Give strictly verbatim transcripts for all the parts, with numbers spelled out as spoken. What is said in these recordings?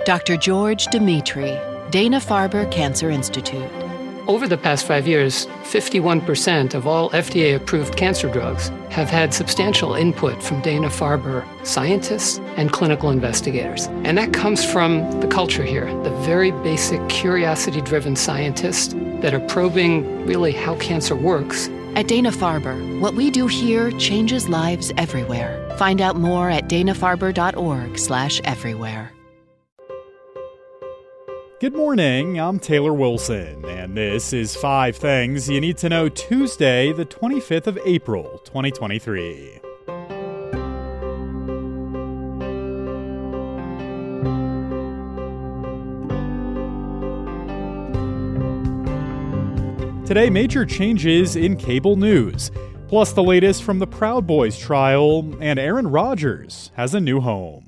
Doctor George Dimitri, Dana-Farber Cancer Institute. Over the past five years, fifty-one percent of all F D A-approved cancer drugs have had substantial input from Dana-Farber scientists and clinical investigators. And that comes from the culture here, the very basic curiosity-driven scientists that are probing really how cancer works. At Dana-Farber, what we do here changes lives everywhere. Find out more at dana farber dot org slash everywhere. Good morning, I'm Taylor Wilson, and this is Five Things You Need to Know Tuesday, the twenty-fifth of April, twenty twenty-three. Today, major changes in cable news, plus the latest from the Proud Boys trial, and Aaron Rodgers has a new home.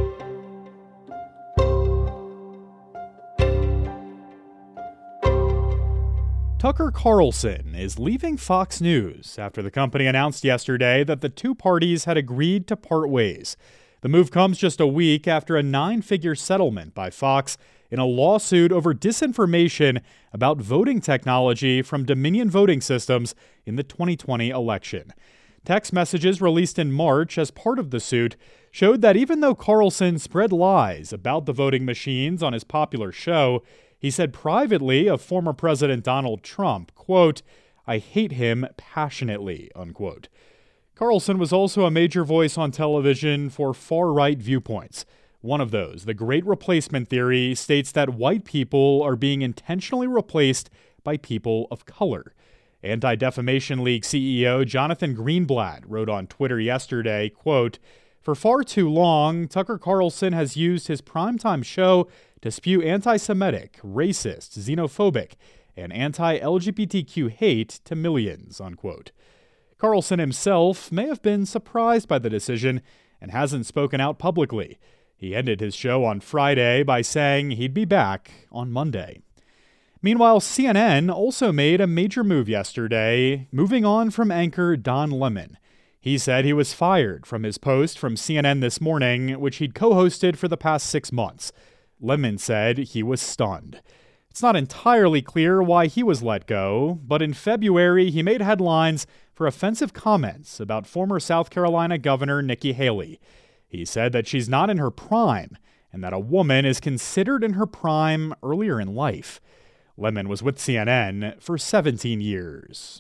Tucker Carlson is leaving Fox News after the company announced yesterday that the two parties had agreed to part ways. The move comes just a week after a nine-figure settlement by Fox in a lawsuit over disinformation about voting technology from Dominion Voting Systems in the twenty twenty election. Text messages released in March as part of the suit showed that even though Carlson spread lies about the voting machines on his popular show, he said privately of former President Donald Trump, quote, "I hate him passionately," unquote. Carlson was also a major voice on television for far-right viewpoints. One of those, the Great Replacement Theory, states that white people are being intentionally replaced by people of color. Anti-Defamation League C E O Jonathan Greenblatt wrote on Twitter yesterday, quote, "For far too long, Tucker Carlson has used his primetime show to spew anti-Semitic, racist, xenophobic, and anti-L G B T Q hate to millions," unquote. Carlson himself may have been surprised by the decision and hasn't spoken out publicly. He ended his show on Friday by saying he'd be back on Monday. Meanwhile, C N N also made a major move yesterday, moving on from anchor Don Lemon. He said he was fired from his post from C N N This Morning, which he'd co-hosted for the past six months. Lemon said he was stunned. It's not entirely clear why he was let go, but in February he made headlines for offensive comments about former South Carolina Governor Nikki Haley. He said that she's not in her prime and that a woman is considered in her prime earlier in life. Lemon was with C N N for seventeen years.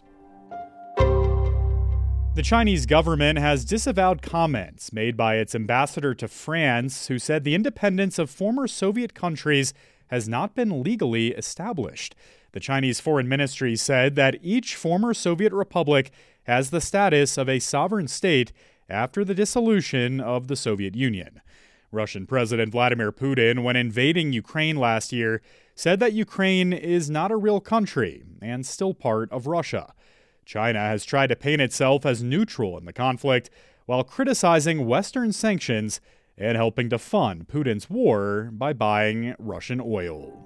The Chinese government has disavowed comments made by its ambassador to France, who said the independence of former Soviet countries has not been legally established. The Chinese Foreign Ministry said that each former Soviet republic has the status of a sovereign state after the dissolution of the Soviet Union. Russian President Vladimir Putin, when invading Ukraine last year, said that Ukraine is not a real country and still part of Russia. China has tried to paint itself as neutral in the conflict while criticizing Western sanctions and helping to fund Putin's war by buying Russian oil.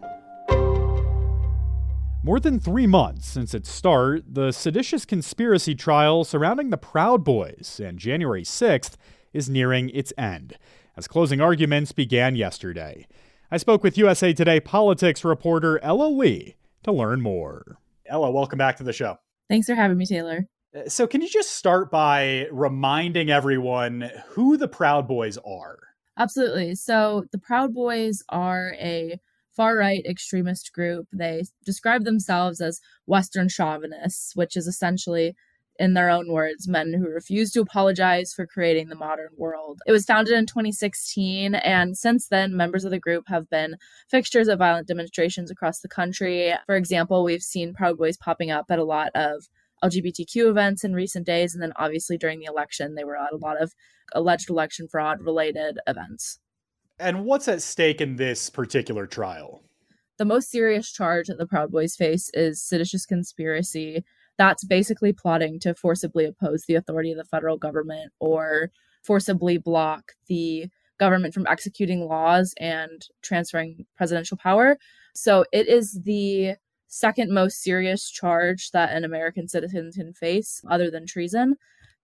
More than three months since its start, the seditious conspiracy trial surrounding the Proud Boys and January sixth is nearing its end, as closing arguments began yesterday. I spoke with U S A Today politics reporter Ella Lee to learn more. Ella, welcome back to the show. Thanks for having me, Taylor. So can you just start by reminding everyone who the Proud Boys are? Absolutely. So the Proud Boys are a far-right extremist group. They describe themselves as Western chauvinists, which is essentially, in their own words, men who refuse to apologize for creating the modern world. It was founded in twenty sixteen, and since then, members of the group have been fixtures at violent demonstrations across the country. For example, we've seen Proud Boys popping up at a lot of L G B T Q events in recent days, and then obviously during the election, they were at a lot of alleged election fraud-related events. And what's at stake in this particular trial? The most serious charge that the Proud Boys face is seditious conspiracy. That's basically plotting to forcibly oppose the authority of the federal government or forcibly block the government from executing laws and transferring presidential power. So it is the second most serious charge that an American citizen can face other than treason.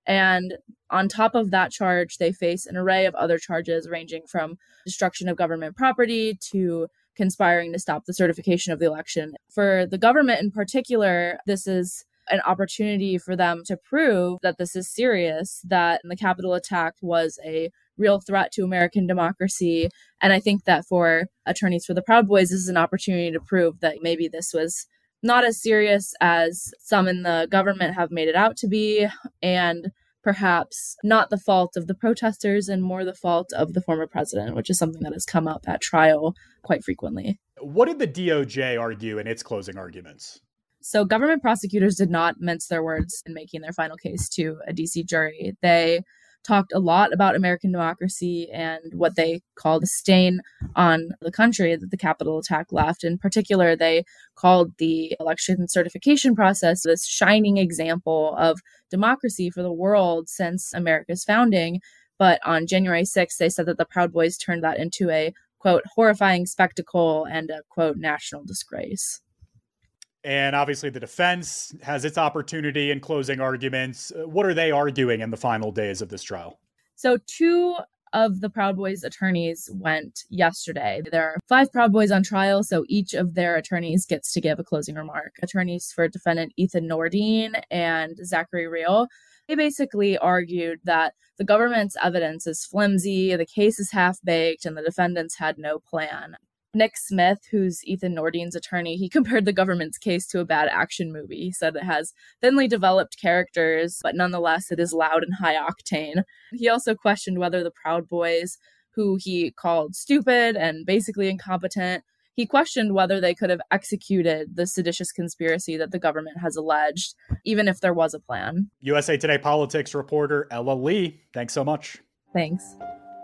And on top of that charge, they face an array of other charges ranging from destruction of government property to conspiring to stop the certification of the election. For the government in particular, this is an opportunity for them to prove that this is serious, that the Capitol attack was a real threat to American democracy. And I think that for attorneys for the Proud Boys, this is an opportunity to prove that maybe this was not as serious as some in the government have made it out to be, and perhaps not the fault of the protesters and more the fault of the former president, which is something that has come up at trial quite frequently. What did the D O J argue in its closing arguments? So government prosecutors did not mince their words in making their final case to a D C jury. They talked a lot about American democracy and what they called a stain on the country that the Capitol attack left. In particular, they called the election certification process this shining example of democracy for the world since America's founding. But on January sixth, they said that the Proud Boys turned that into a, quote, horrifying spectacle and a, quote, national disgrace. And obviously the defense has its opportunity in closing arguments. What are they arguing in the final days of this trial? So two of the Proud Boys attorneys went yesterday. There are five Proud Boys on trial, so each of their attorneys gets to give a closing remark. Attorneys for defendant Ethan Nordean and Zachary Rehl, they basically argued that the government's evidence is flimsy, the case is half-baked, and the defendants had no plan. Nick Smith, who's Ethan Nordean's attorney, he compared the government's case to a bad action movie. He said it has thinly developed characters, but nonetheless, it is loud and high octane. He also questioned whether the Proud Boys, who he called stupid and basically incompetent, he questioned whether they could have executed the seditious conspiracy that the government has alleged, even if there was a plan. U S A Today politics reporter Ella Lee, thanks so much. Thanks.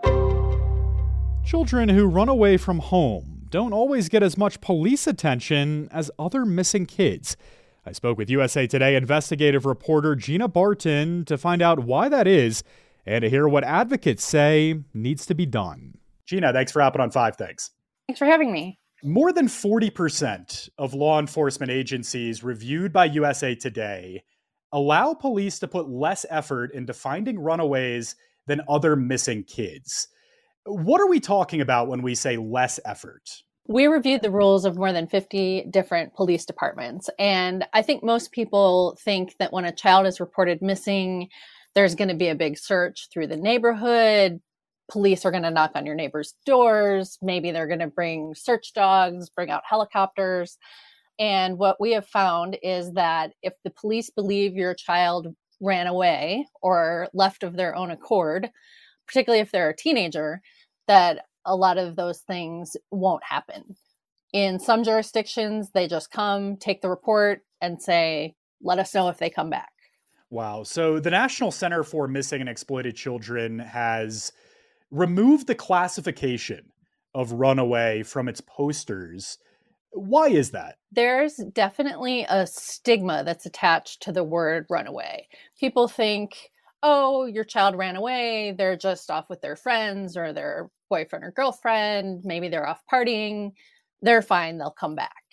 Children who run away from home don't always get as much police attention as other missing kids. I spoke with U S A Today investigative reporter Gina Barton to find out why that is and to hear what advocates say needs to be done. Gina, thanks for hopping on Five Things. Thanks for having me. More than forty percent of law enforcement agencies reviewed by U S A Today allow police to put less effort into finding runaways than other missing kids. What are we talking about when we say less effort? We reviewed the rules of more than fifty different police departments. And I think most people think that when a child is reported missing, there's going to be a big search through the neighborhood. Police are going to knock on your neighbor's doors. Maybe they're going to bring search dogs, bring out helicopters. And what we have found is that if the police believe your child ran away or left of their own accord, particularly if they're a teenager, that a lot of those things won't happen. In some jurisdictions, they just come, take the report, and say, let us know if they come back. Wow. So the National Center for Missing and Exploited Children has removed the classification of runaway from its posters. Why is that? There's definitely a stigma that's attached to the word runaway. People think, oh, your child ran away, they're just off with their friends or their boyfriend or girlfriend, maybe they're off partying, they're fine, they'll come back.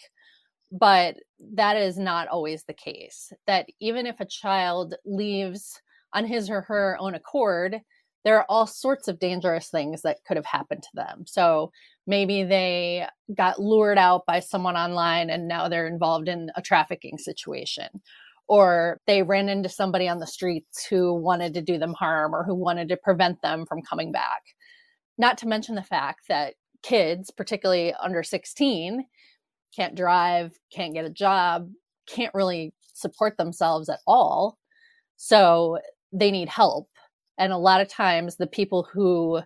But that is not always the case. That even if a child leaves on his or her own accord, there are all sorts of dangerous things that could have happened to them. So maybe they got lured out by someone online and now they're involved in a trafficking situation. Or they ran into somebody on the streets who wanted to do them harm or who wanted to prevent them from coming back. Not to mention the fact that kids, particularly under sixteen, can't drive, can't get a job, can't really support themselves at all. So they need help. And a lot of times the people who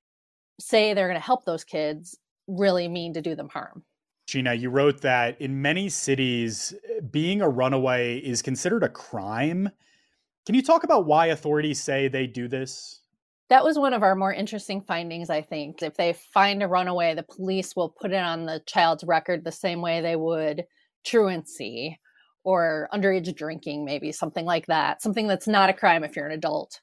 say they're going to help those kids really mean to do them harm. Gina, you wrote that in many cities, being a runaway is considered a crime. Can you talk about why authorities say they do this? That was one of our more interesting findings, I think. If they find a runaway, the police will put it on the child's record the same way they would truancy or underage drinking, maybe something like that. Something that's not a crime if you're an adult.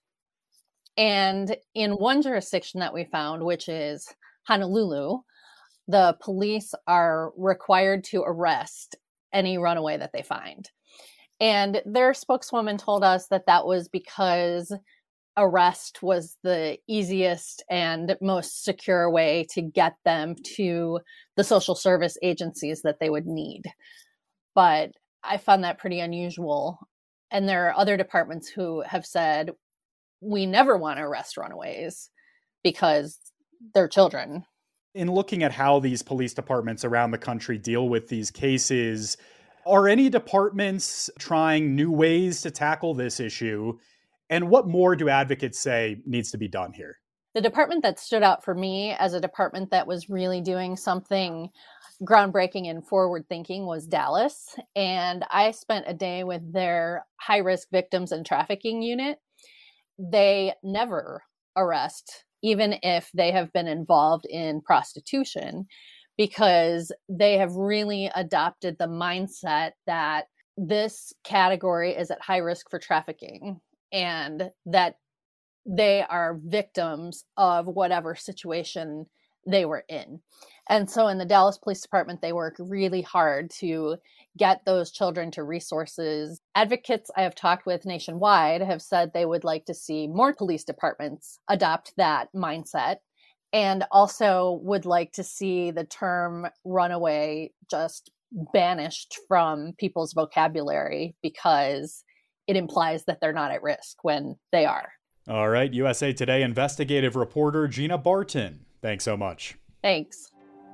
And in one jurisdiction that we found, which is Honolulu, the police are required to arrest any runaway that they find. And their spokeswoman told us that that was because arrest was the easiest and most secure way to get them to the social service agencies that they would need. But I found that pretty unusual. And there are other departments who have said, we never want to arrest runaways because they're children. In looking at how these police departments around the country deal with these cases, are any departments trying new ways to tackle this issue? And what more do advocates say needs to be done here? The department that stood out for me as a department that was really doing something groundbreaking and forward thinking was Dallas. And I spent a day with their high risk victims and trafficking unit. They never arrest, even if they have been involved in prostitution, because they have really adopted the mindset that this category is at high risk for trafficking and that they are victims of whatever situation they were in. And so in the Dallas Police Department, they work really hard to get those children to resources. Advocates I have talked with nationwide have said they would like to see more police departments adopt that mindset, and also would like to see the term runaway just banished from people's vocabulary because it implies that they're not at risk when they are. All right, U S A Today investigative reporter Gina Barton, thanks so much. Thanks.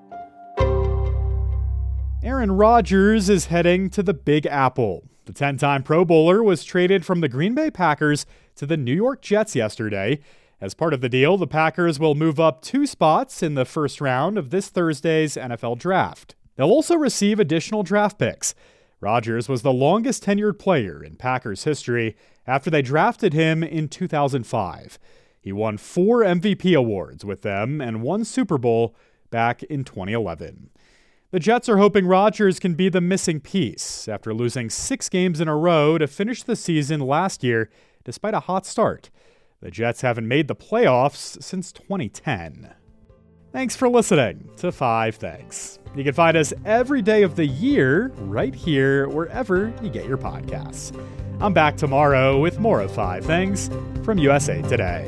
Aaron Rodgers is heading to the Big Apple. The ten-time Pro Bowler was traded from the Green Bay Packers to the New York Jets yesterday. As part of the deal, the Packers will move up two spots in the first round of this Thursday's N F L Draft. They'll also receive additional draft picks. Rodgers was the longest tenured player in Packers history after they drafted him in two thousand five. He won four M V P awards with them and one Super Bowl back in twenty eleven. The Jets are hoping Rodgers can be the missing piece after losing six games in a row to finish the season last year despite a hot start. The Jets haven't made the playoffs since twenty ten. Thanks for listening to Five Things. You can find us every day of the year right here wherever you get your podcasts. I'm back tomorrow with more of Five Things from U S A Today.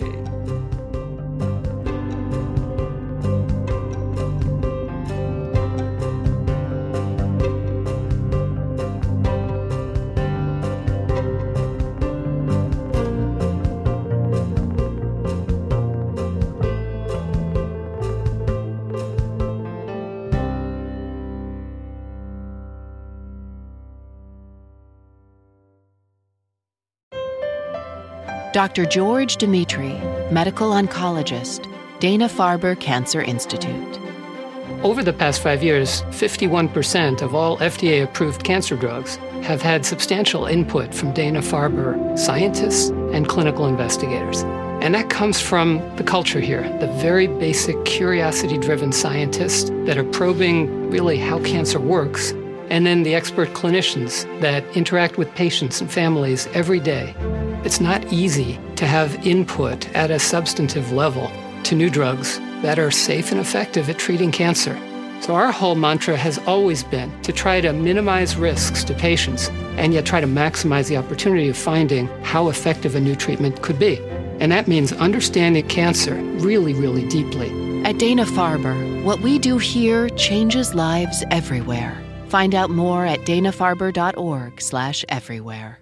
Doctor George Dimitri, medical oncologist, Dana-Farber Cancer Institute. Over the past five years, fifty-one percent of all F D A-approved cancer drugs have had substantial input from Dana-Farber scientists and clinical investigators. And that comes from the culture here, the very basic curiosity-driven scientists that are probing really how cancer works, and then the expert clinicians that interact with patients and families every day. It's not easy to have input at a substantive level to new drugs that are safe and effective at treating cancer. So our whole mantra has always been to try to minimize risks to patients and yet try to maximize the opportunity of finding how effective a new treatment could be. And that means understanding cancer really, really deeply. At Dana-Farber, what we do here changes lives everywhere. Find out more at dana farber dot org slash everywhere.